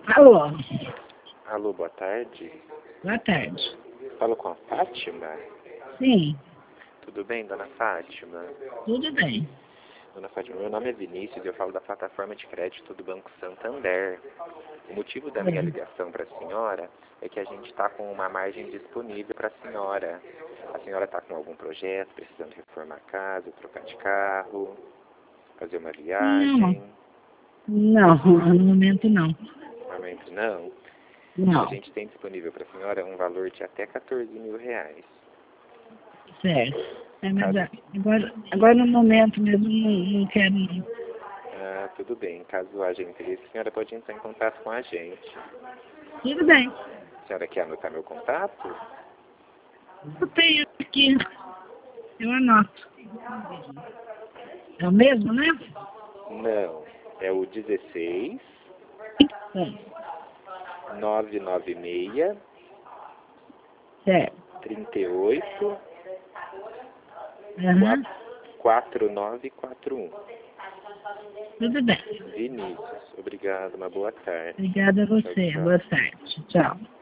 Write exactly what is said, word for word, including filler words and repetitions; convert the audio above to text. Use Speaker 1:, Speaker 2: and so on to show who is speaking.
Speaker 1: Alô?
Speaker 2: Alô, boa tarde.
Speaker 1: Boa tarde.
Speaker 2: Falo com a Fátima?
Speaker 1: Sim,
Speaker 2: Tudo bem, dona Fátima?
Speaker 1: tudo bem.
Speaker 2: Dona Fátima, meu nome é Vinícius e eu falo da plataforma de crédito do Banco Santander. O motivo da minha
Speaker 1: Sim.
Speaker 2: ligação para a senhora é que a gente está com uma margem disponível para a senhora. A senhora está com algum projeto, precisando reformar a casa, trocar de carro, fazer uma viagem?
Speaker 1: Não, no momento não.
Speaker 2: No momento não.
Speaker 1: Não,
Speaker 2: A gente tem disponível para a senhora um valor de até quatorze mil reais.
Speaker 1: certo. É, mas a- agora, agora no momento mesmo não, não quero não.
Speaker 2: Ah, tudo bem. Caso haja interesse, a senhora pode entrar em contato com a gente.
Speaker 1: Tudo bem.
Speaker 2: A senhora quer anotar meu contato?
Speaker 1: Eu tenho aqui. Eu anoto. É o mesmo, né?
Speaker 2: Não. É o dezesseis,
Speaker 1: Sim.
Speaker 2: novecentos e noventa e seis,
Speaker 1: Certo.
Speaker 2: trinta e oito,
Speaker 1: Aham.
Speaker 2: quatro nove quatro um.
Speaker 1: Tudo bem.
Speaker 2: Vinícius, obrigado, uma boa tarde.
Speaker 1: Obrigada a
Speaker 2: Tchau,
Speaker 1: você.
Speaker 2: tchau.
Speaker 1: Boa tarde. Tchau.